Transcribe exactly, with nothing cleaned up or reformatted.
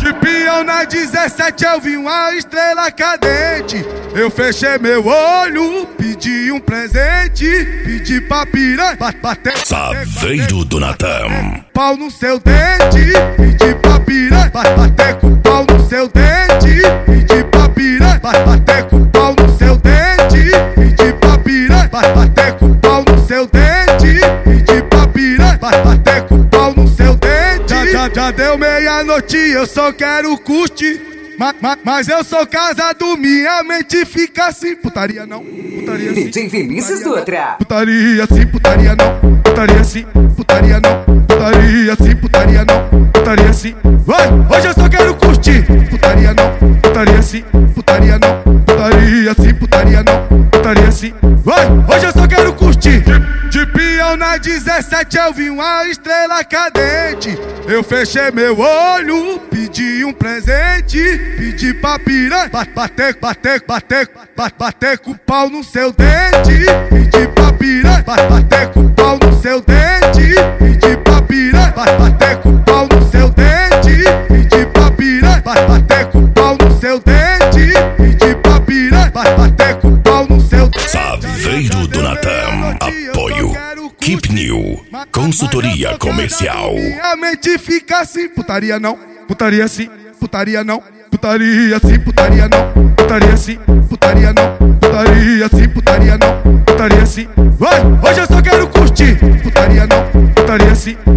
De peão na dezessete eu vi uma estrela cadente. Eu fechei meu olho, pedi um presente, pedi pra piranha bater Saveiro do Natan. Pau no seu dente, pedi pra piranha bater com pau no seu dente, pedi pra piranha bater com pau no seu dente, pedi pra piranha bater com pau no seu dente, pedi pra piranha bater com pau no seu dente. Já, já, já deu meia-noite, eu só quero curtir. Ma, ma, mas eu sou casado, minha mente fica assim. Putaria não, putaria sim. D J Vinícius Dutra. Putaria sim, putaria não. Putaria sim, putaria não. Putaria sim, putaria não. Putaria sim. Vai, hoje eu só quero curtir. Putaria não, putaria sim, putaria não. Putaria sim, putaria não. Putaria sim. Vai, hoje eu só quero curtir. De peão na dezessete eu vi uma estrela cadente. Eu fechei meu olho, pedi um presente, pedi pra piranha bater, bater, bater, bater com pau no seu dente, pedi pra piranha bater com pau no seu dente, pedi pra piranha bater com pau no seu dente, pedi pra piranha bater com pau no seu dente, pedi pra piranha bater com pau no seu dente. Saveiro do Natan. Apoio Keep New, consultoria comercial. Minha mente fica assim. Putaria não, putaria sim, putaria não. Putaria sim, putaria não. Putaria sim, putaria não. Putaria sim, putaria não. Putaria sim. Vai, hoje eu só quero curtir. Putaria não, putaria sim.